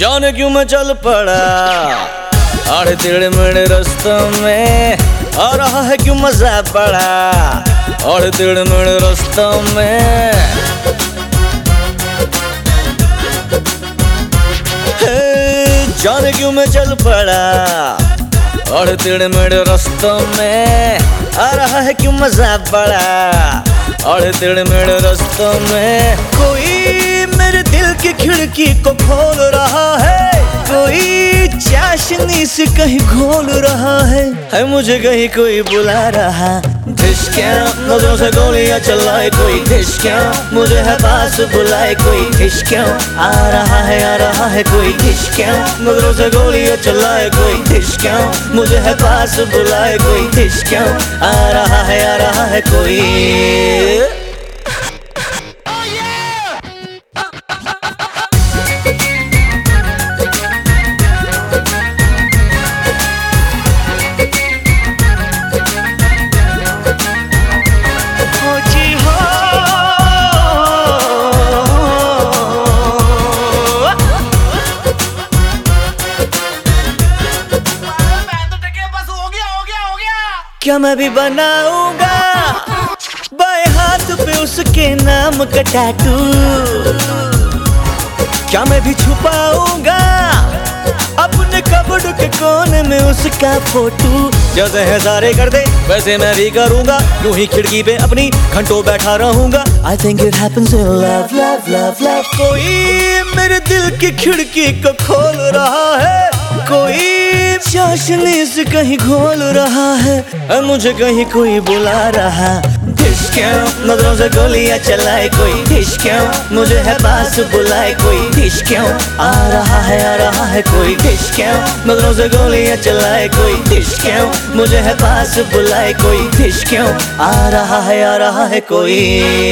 जाने क्यों मैं चल पड़ा आड़े टेढ़े मेढ़े रास्तों में। आ रहा है क्यों मजा बड़ा आड़े टेढ़े मेढ़े रास्तों में। जाने क्यों मैं चल पड़ा आड़े टेढ़े मेढ़े रास्तों में। आ रहा है क्यों मजा बड़ा आड़े टेढ़े मेढ़े रास्तों में। कोई मेरे दिल की खिड़की को खोल रहा है, कोई चाशनी से कहीं घोल रहा है मुझे कहीं कोई बुला रहा। ढिशक्यां नजरों से गोलियां चलाए कोई, ढिशक्यां मुझे है पास बुलाए कोई। ढिशक्यां आ रहा है कोई, ढिशक्यां नजरों से गोलियां चलाए कोई। ढिशक्यां मुझे है पास बुलाए कोई। ढिशक्यां आ रहा है कोई। क्या मैं भी बनाऊंगा बाएं हाथ पे उसके नाम का टैटू। क्या मैं भी छुपाऊंगा अपने कपड़ों के कोने में उसका फोटो। जैसे है सारे कर दे वैसे मैं भी करूंगा, यूं ही खिड़की पे अपनी घंटों बैठा रहूंगा। I think it happens in love, love, love, love। कोई मेरे दिल की खिड़की को खोल रहा है, कोई चाशनी से कहीं घोल रहा है मुझे कहीं कोई बुला रहा। ढिशक्यां नजरों से गोलियां चलाए कोई, ढिशक्यां मुझे है पास बुलाए कोई। ढिशक्यां आ रहा है कोई, ढिशक्यां नजरों से गोलियां चलाए कोई। ढिशक्यां मुझे है पास बुलाए कोई। ढिशक्यां आ रहा है कोई।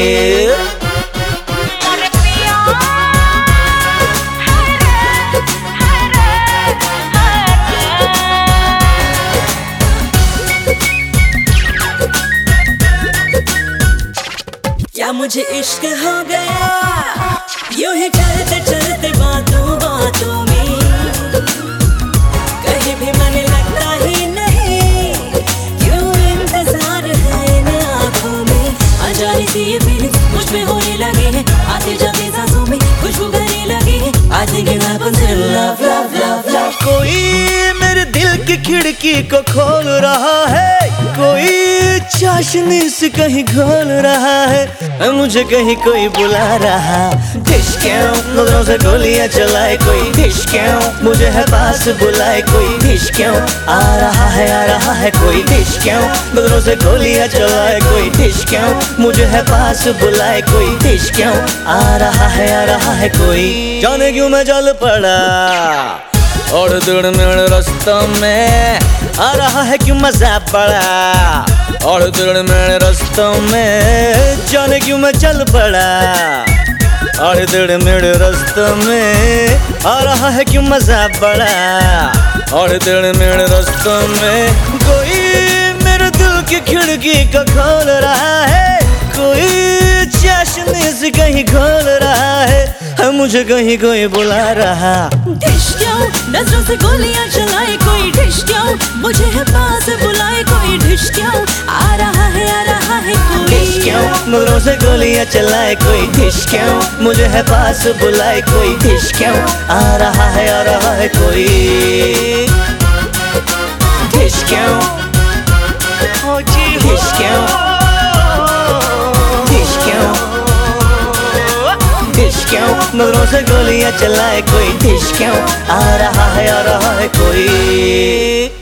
क्या मुझे इश्क हो गया यूं ही चलते चलते बातों बातों में, कहीं भी मन लगता ही नहीं, क्यों इंतजार है इन आँखों में। अनजानी सी ये फीलिंग मुझ में होने लगे हैं, आते जाते सांसों में खुशबू भरने लगे हैं। I think it happens in love, love, love, love। कोई मेरे दिल की खिड़की को खोल रहा है, कोई चाशनी से कहीं घोल रहा है मुझे कहीं कोई बुला रहा। ढिशक्यां नजरों से गोलियां चलाए कोई, ढिशक्यां मुझे है पास बुलाए कोई। ढिशक्यां आ रहा है कोई, ढिशक्यां नजरों से गोलियां चलाए कोई। ढिशक्यां मुझे है पास बुलाए कोई। ढिशक्यां आ रहा है कोई। जाने क्यों मैं जल पड़ा और टेढ़े मेढ़े रास्तों में। आ रहा है क्यों मजा बड़ा और टेढ़े मेढ़े रास्तों में। जाने क्यों मैं चल पड़ा और टेढ़े मेढ़े रास्तों में। आ रहा है क्यों मजा बड़ा और टेढ़े मेढ़े रास्तों में। कोई मेरे दिल की खिड़की को खोल रहा है, कोई चाशनी से कहीं घोल रहा है मुझे कहीं कोई बुला रहा। ढिशक्यां नजरों से गोलियां चलाए कोई, ढिशक्यां मुझे है पास बुलाए कोई। ढिशक्यां आ रहा है कोई, ढिशक्यां नजरों से गोलियां चलाए कोई। ढिशक्यां मुझे है पास बुलाए कोई। ढिशक्यां आ रहा है कोई। ढिशक्यां ढिशक्यां ढिशक्यां नजरों से गोलियां चलाए कोई। ढिशक्यां आ रहा है कोई।